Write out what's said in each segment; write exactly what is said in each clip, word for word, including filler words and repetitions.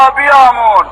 بیامرز،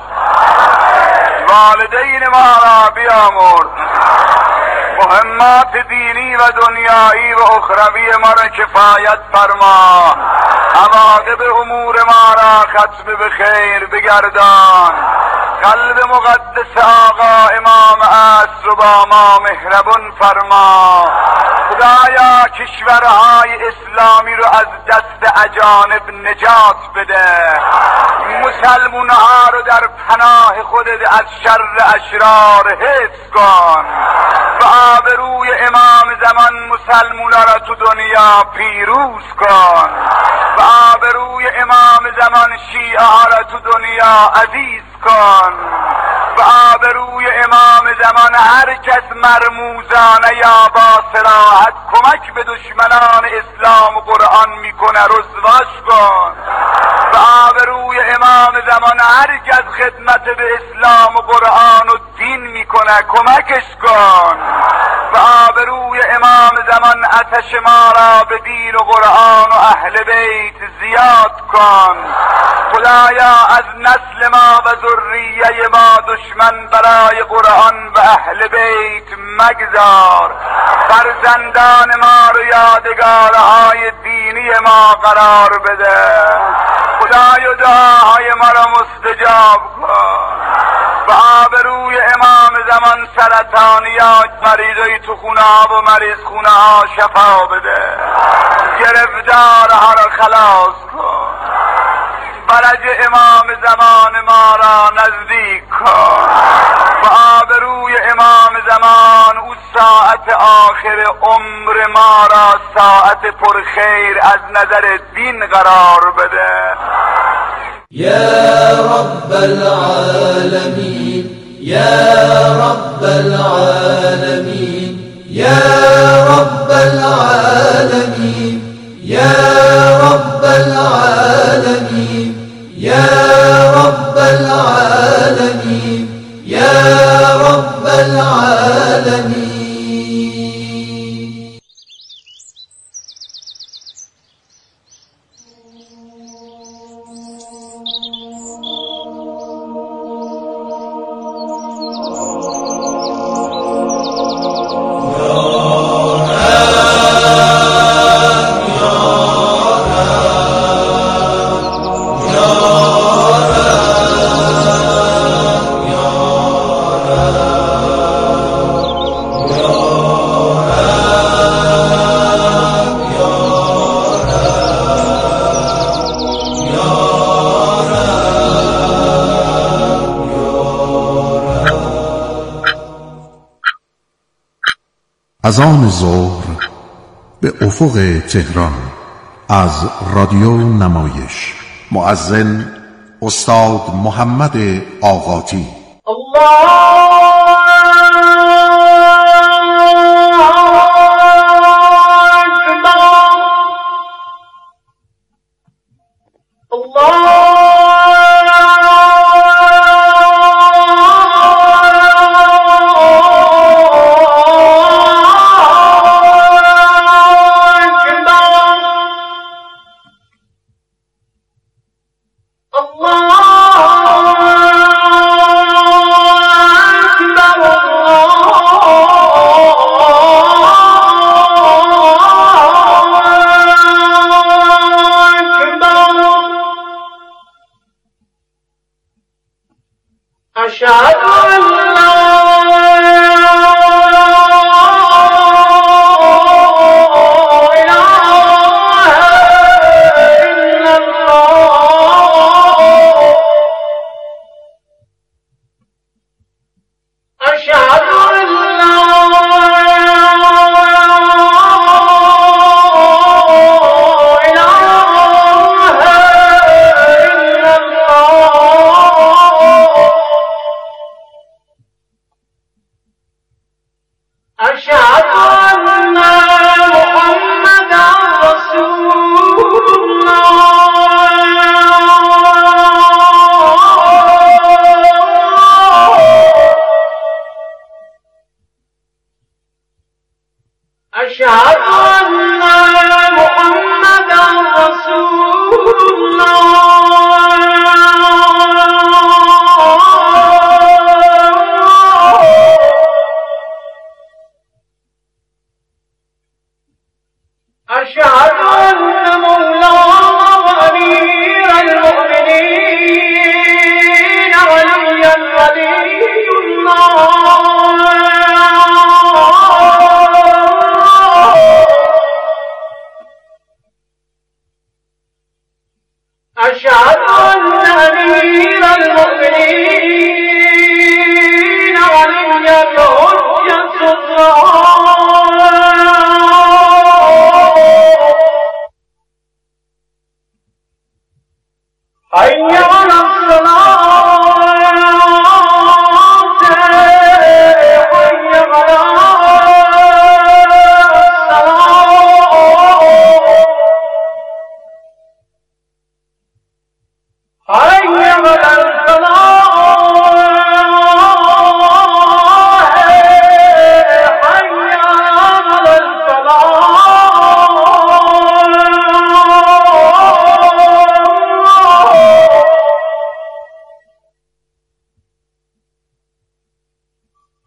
والدین ما را بیامرز، مهمات دینی و دنیایی و اخروی ما را کفایت فرما، عواقب امور ما را ختم به خیر بگردان، قلب مقدس آقا امام عصر رو با ما مهربان فرما. خدایا کشورهای اسلامی رو از دست اجانب نجات بده، مسلمانها رو در پناه خودت از شر اشرار حفظ کن و آبروی امام زمان مسلمانها را تو دنیا پیروز کن و آبروی امام زمان شیعه ها را تو دنیا عزیز کن و آبروی امام زمان هر کس مرموزانه یا با صراحت کمک به دشمنان اسلام و قرآن میکنه رسواش کن و آبروی امام زمان هر کس خدمت به اسلام و قرآن و دین میکنه کمکش کن و آبروی امام زمان آتش ما را به دین و قرآن و اهل بیت زیاد کن. خدایا از نسل ما و ذریه ما دشمن برای قرآن و اهل بیت مگذار، فرزندان ما رو یادگارهای دینی ما قرار بده. خدای دعاهای ما را مستجاب کن و آبروی امام زمان سرطانیات مریضای تو خونه ها و مریض خونه ها شفا بده، گرفتارها را خلاص کن، فرج امام زمان ما را نزدیک کن و آبروی امام زمان او ساعت آخر عمر ما را ساعت پرخیر از نظر دین قرار بده. یا رب العالمین، یا رب العالمین، یا رب العالمین، یا رب العالمین، یا رب العالمین، یا رب العالمین. اذان ظهر به افق تهران از رادیو نمایش. مؤذن استاد محمد آقاتی. الله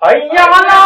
حي على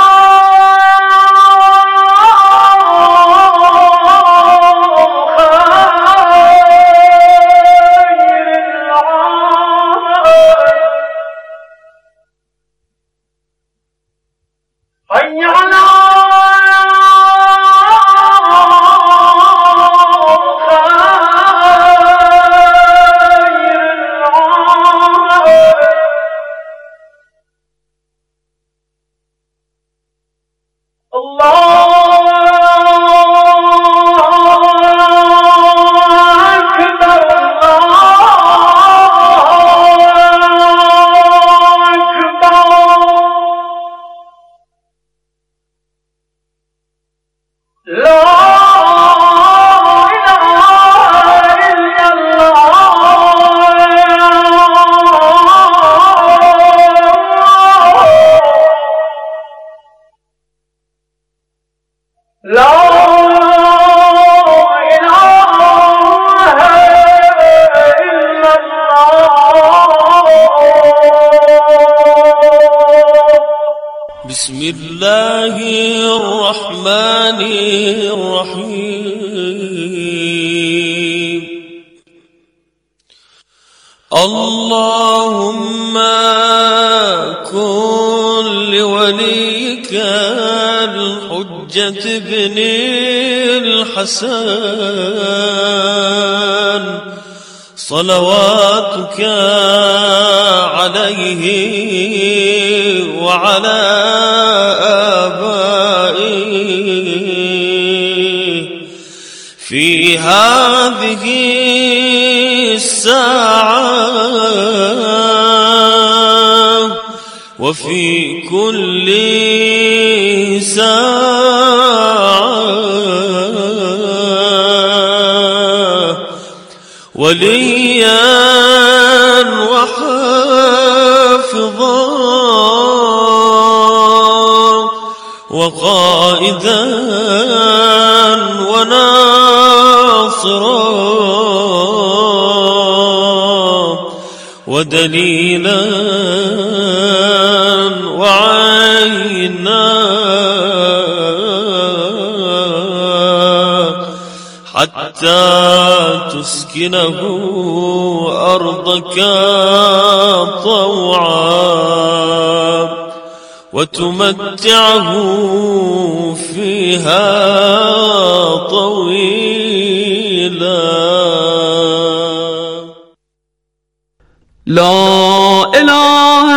بسم الله الرحمن الرحيم. اللهم كن لوليك الحجة بن الحسن صلواتك عليه وعلى آبائه في هذه الساعة وفي كل ساعة وليا وحافظا وقائدا وناصرا ودليلا وعينا حتى تسكنه أرضك طوعا وتمتعه فيها طويلا. لا إله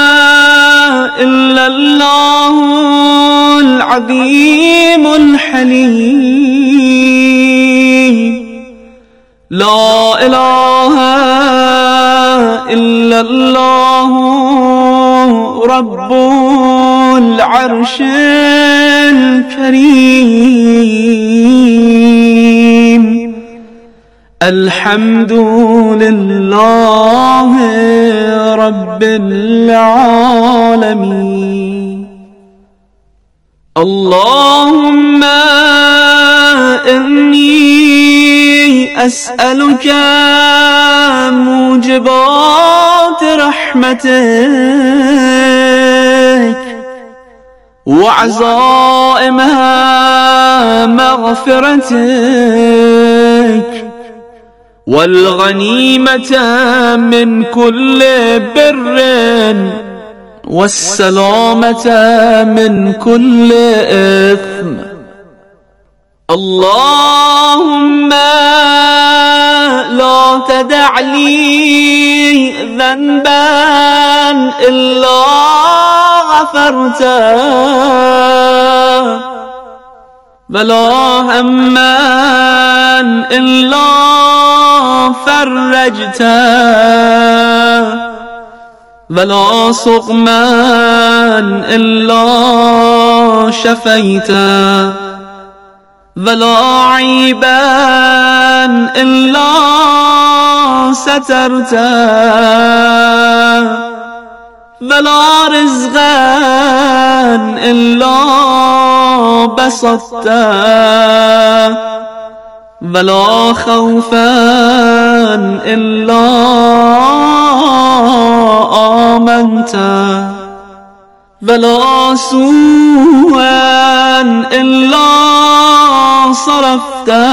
إلا الله العظيم الحليم. لا إله إلا الله رب العرش الكريم. الحمد لله رب العالمين. اللهم إني أسألك موجبات رحمتك وعزائمها مغفرتك والغنيمة من كل بر والسلامة من كل إثم. اللهم لا تدع لي ذنبا إلا غفرته ولا هما إلا فرجته ولا سقما إلا شفيته ولا عيبا إلا سترته ولا رزقا إلا بسطته ولا خوفا إلا آمنته ولا سوءا إلا صرفته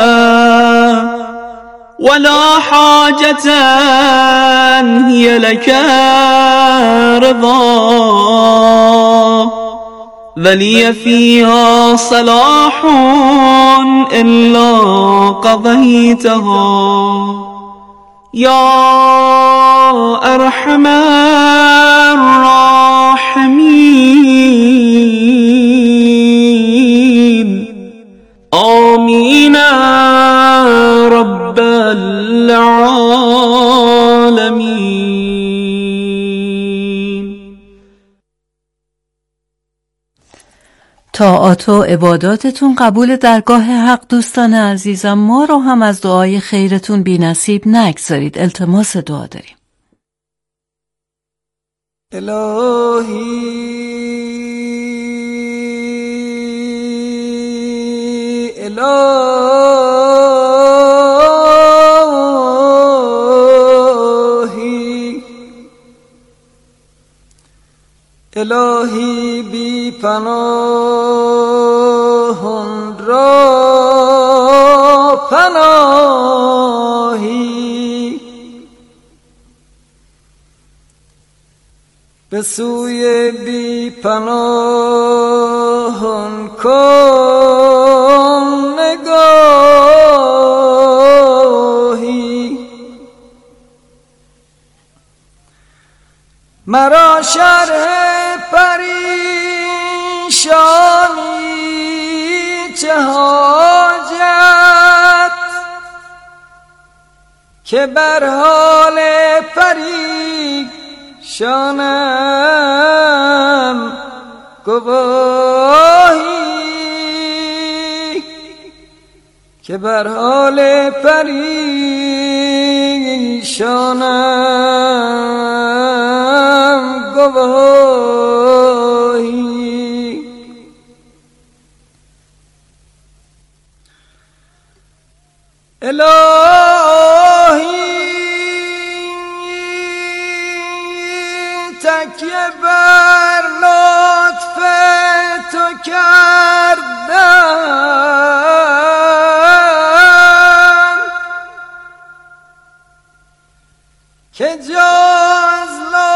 ولا حاجة هي لك رضا ولي فيها صلاح إلا قضيتها يا أرحم الراحمين آمين رب العالمين. طاعات و عباداتتون قبول درگاه حق. دوستان عزیزم، ما رو هم از دعای خیرتون بی نصیب نگذارید. التماس دعا داریم. الهی الهی الهی بی پناهان را پناهی به سوی بی پناهان کن نگاهی مرا شرح پریشانی چه حاجت که بر حال پریشانم گواهی که بر حال پریشانم گواهی الهی تکیه بر لطف تو کردم که جز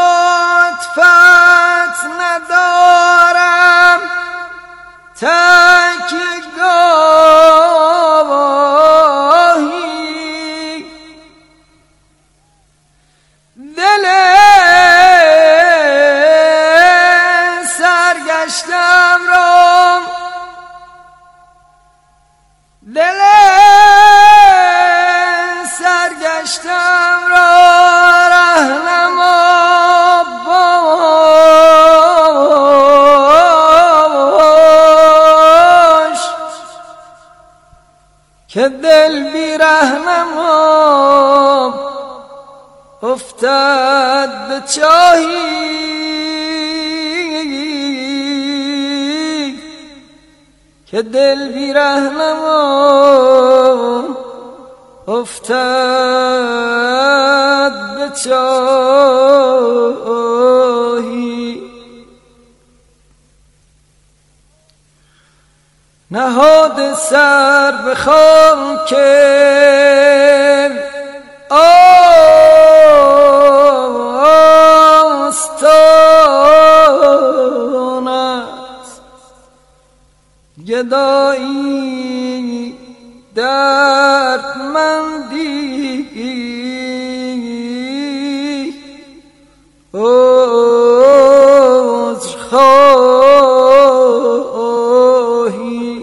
لطفت ندارم تکیه گاهی دل سرگشتم را دل سرگشتم را رهنما باش که دل بی رهنما افتد به چاهی که دل بی رهنما افتد به چاهی نهاد سر به خاک آستانت گدایی دردمندی عذرخواهی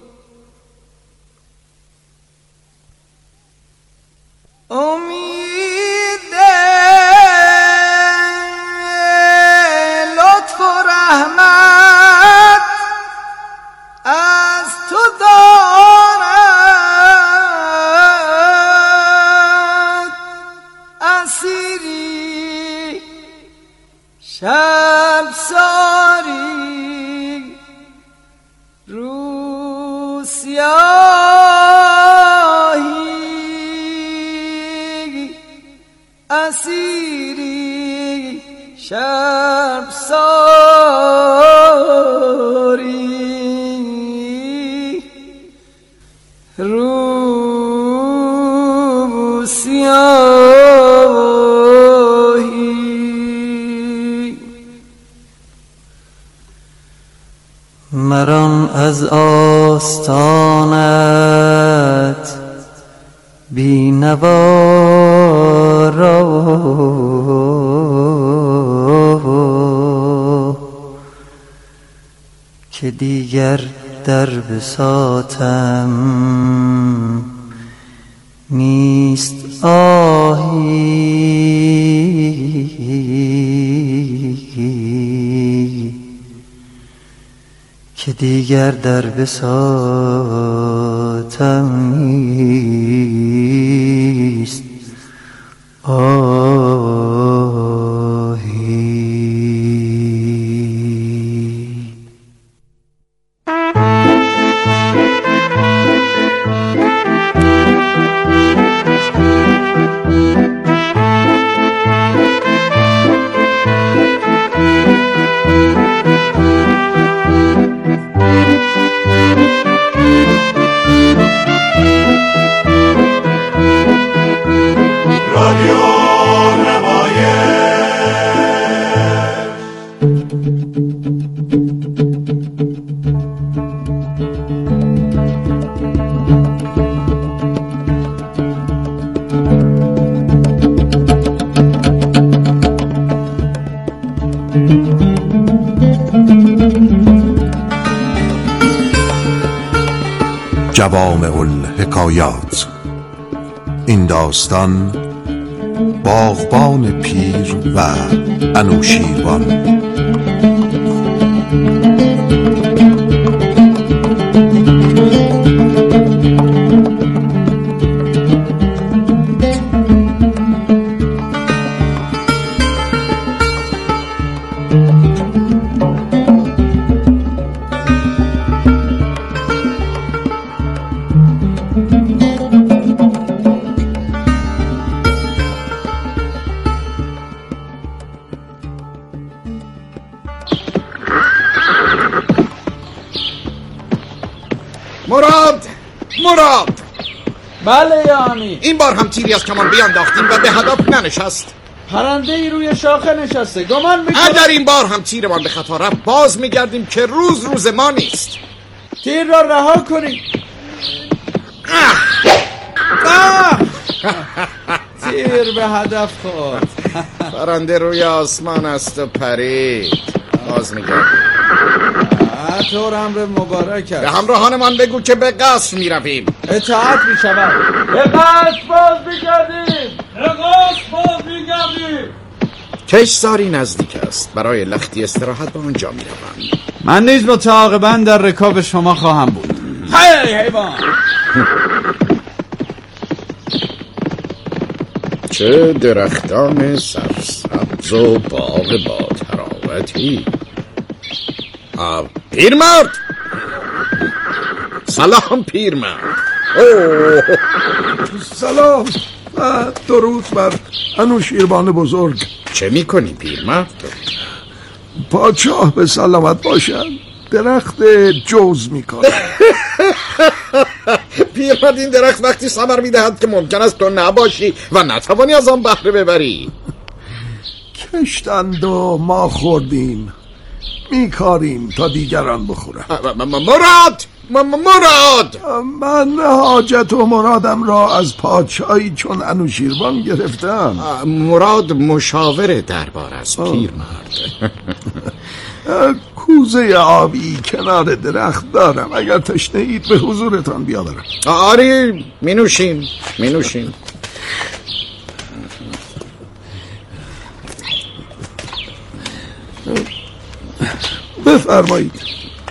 امید لطف و رحمت از تو دارد اسیری شب ساری روز سیاهی اسیری شب ساری از آستانت بی نوا را که دیگر در بساطم نیست آهی که دیگر در بساطم نیست آهی. جوامع الحکایات. این داستان باغبان پیر و انوشیروان. مراد مراد بله یا امیر. این بار هم تیری از کمان بیانداختیم و به هدف ننشست. پرنده ای روی شاخه نشسته. گمان میکنم اگر این بار هم تیرمان به خطا رفت باز میگردیم که روز روز ما نیست. تیر را رها کنید. تیر به هدف خورد. پرنده روی آسمان است و پرید. باز میگردیم. طور امر مبارک است. به همراهانمان بگو که به قصر میرویم. اطاعت میشود. به قصر باز میگردیم. به قصر باز میگردیم. کشتزاری نزدیک است. برای لختی استراحت به آنجا میروم. من نیز متعاقباً در رکاب شما خواهم بود. هی حیوان. چه درختان سرسبز و باغ با تراوتی. پیرمرد سلام پیرمرد. سلام و درود بر انوشیروان بزرگ. چه میکنی پیرمرد؟ پادشاه به سلامت باشد. درخت جوز میکنم. پیرمرد این درخت وقتی ثمر میدهد که ممکن است تو نباشی و نتوانی از آن بهره ببری. کشتند و ما خوردیم، میکاریم تا دیگران بخورن. مراد مراد من حاجت و مرادم را از پادشاهی چون انوشیروان گرفتم. مراد مشاور دربار است پیرمرد. کوزه آبی کنار درخت دارم، اگر تشنه اید به حضورتان بیاورم. آری می نوشیم می نوشیم. بفرمایید.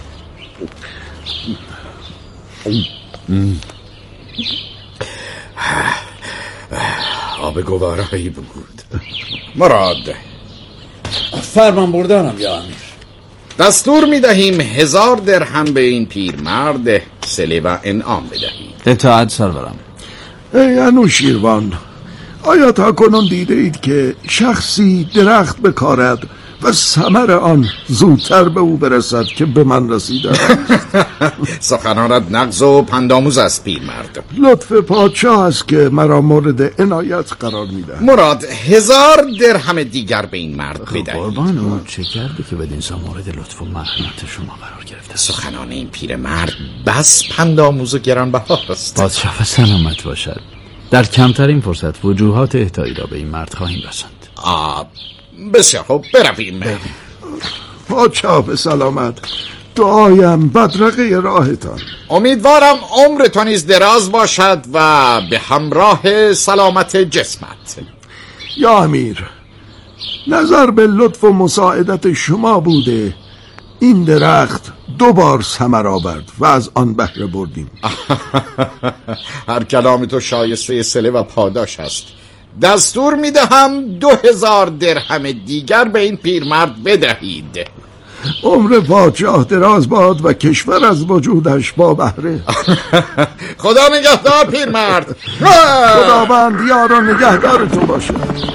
آب گوارایی بود. مراد فرمان بردارم یا امیر. دستور می دهیم هزار درهم به این پیرمرد صله و انعام بدهید. اطاعت سرورم. ای انوشیروان، آیا تا کنون دیده اید که شخصی درخت بکارد و ثمر آن زودتر به او برسد که به من رسیده است. سخنانت نغز و پندآموز است پیرمرد. لطف پادشاه است که مرا مورد عنایت قرار میده. مراد هزار درهم دیگر به این مرد بدهید. قربان او چه کرده که بدین سا مورد لطف و مرحمت شما قرار گرفته؟ سخنان این پیرمرد بس پندآموز و گرانبها است. پادشاه سلامت باشد. در کمترین فرصت وجوهات اهدایی را به این مرد خواهیم رساند. آه بسیار خوب، برویم. پادشاه به سلامت. دعایم بدرقه راهتان. امیدوارم عمرتان نیز دراز باشد و به همراه سلامت جسمت. یا امیر، نظر به لطف و مساعدت شما بوده این درخت دو بار ثمر آورد و از آن بهره بردیم. هر کلام تو شایسته صله و پاداش است. دستور میدهم دو هزار درهم دیگر به این پیرمرد بدهید. عمر پادشاه دراز باد و کشور از وجودش با بهره. خدا نگهدار پیرمرد. خداوند یار و نگهدار تو باشه.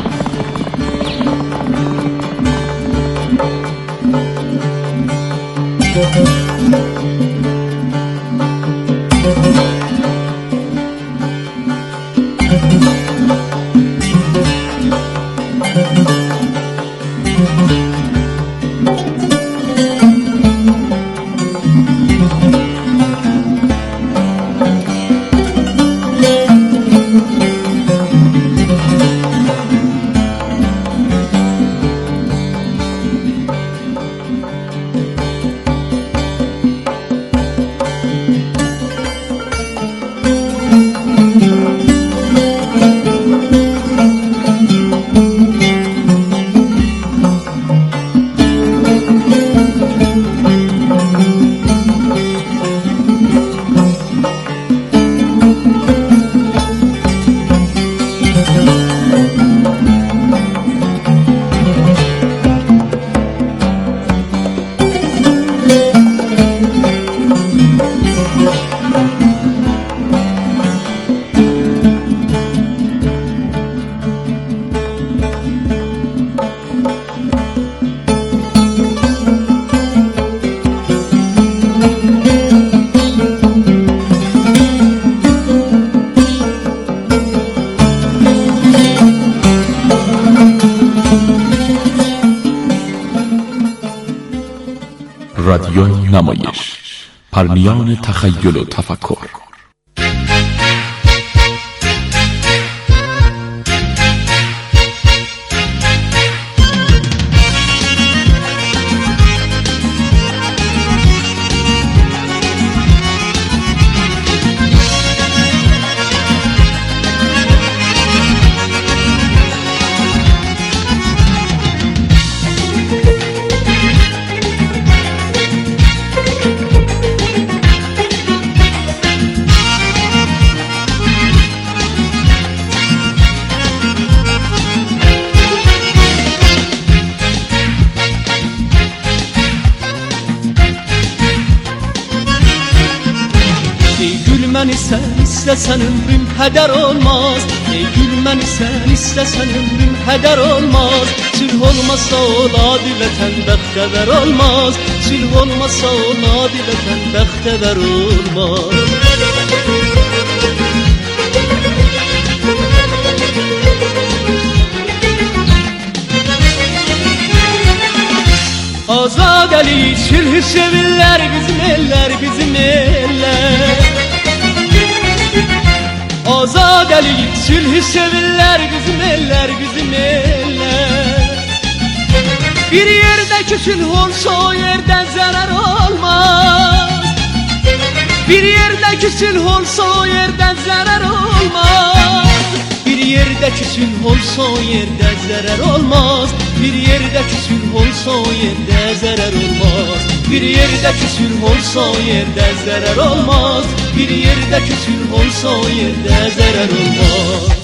رادیو نمایش، پرنیان تخیل و تفکر. Gülmeni sen istesen ömrüm heder olmaz. Ey gülmeni sen istesen ömrüm heder olmaz. Sülh olmasa ola dileten bektever olmaz. Sülh olmasa ola dileten bektever olmaz. Azadeli sülhü sevirler bizim eller, bizim eller. Azadeli sülhü sevirler bizim eller, bizim eller. Bir yerdeki sülh olsa o yerden zarar olmaz. Bir yerdeki sülh olsa o yerden zarar olmaz. Bir yerdeki sülh olsa o yerde zarar olmaz. Bir yerdeki sülh olsa o yerde zarar olmaz. Bir yerdeki sülh olsa o yerde zarar olmaz. Bir yerdeki sülh olsa o yerde zarar olmaz.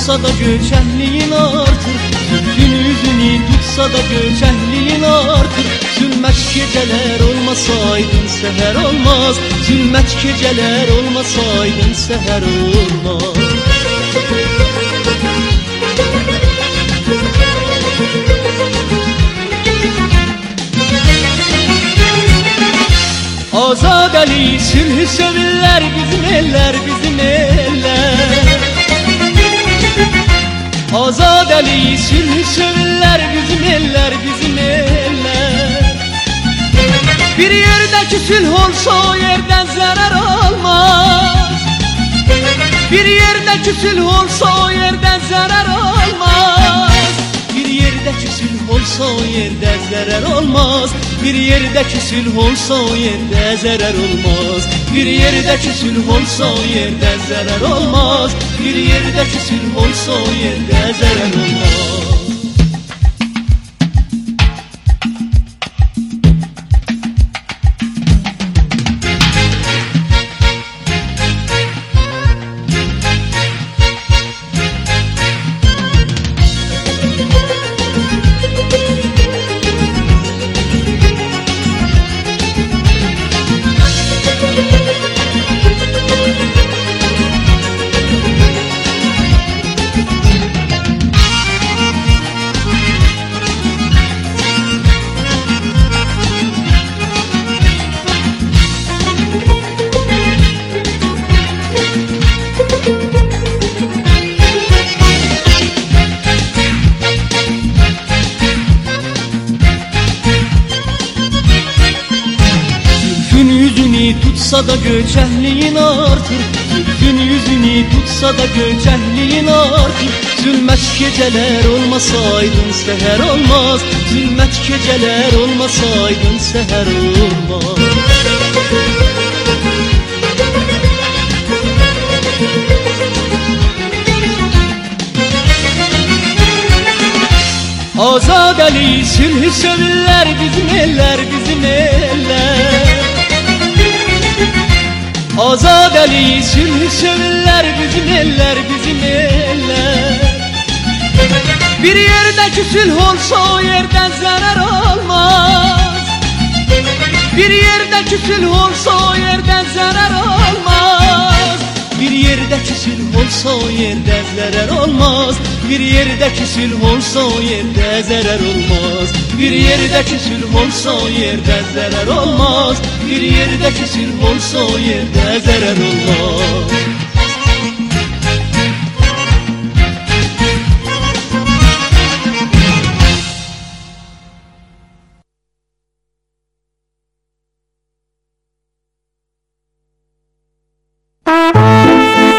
tutsa da göçəkliyin artır. Zülfün üzünü tutsa da göçəkliyin artır. Zülmət gecələr olmasaydın səhər olmaz. Zülmət gecələr olmasaydın səhər olmaz. Azadəli sülhü sevirlər bizim eller, bizim eller. Azadəli sülhü sevirlər bizim eller, bizim eller. Bir yerdəki sülh olsa o yerdən zərər olmaz. Bir yerdəki sülh olsa o yerdən zərər olmaz. Bir yerdəki sülh olsa o yerdə zərər olmaz. Bir yerdəki sülh olsa o yerdə zərər olmaz. Bir yerdəki sülh olsa o yerdə zərər olmaz. Bir yerdəki sülh olsa o yerdə zərər olmaz. Tutsa da göçəkliyin artır. Zülfün yüzünü tutsa da göçəkliyin artır. Zülmət gecələr olmasaydın səhər olmaz. Zülmət gecələr olmasaydın səhər olmaz. Azadəli sülhü sevirlər bizim eller, bizim eller. Azadəli sülhü sevirlər bizim eller, bizim eller. Bir yerdəki sülh olsa o yerdən zərər olmaz. Bir yerdəki sülh olsa o yerdən zərər olmaz. Bir yerdəki sülh olsa o yerdə zərər olmaz. Bir yerdəki sülh olsa o yerdə zərər olmaz. Bir yerdəki sülh olsa o yerdə zərər olmaz. Bir yerdəki sülh olsa o yerdə zərər olmaz.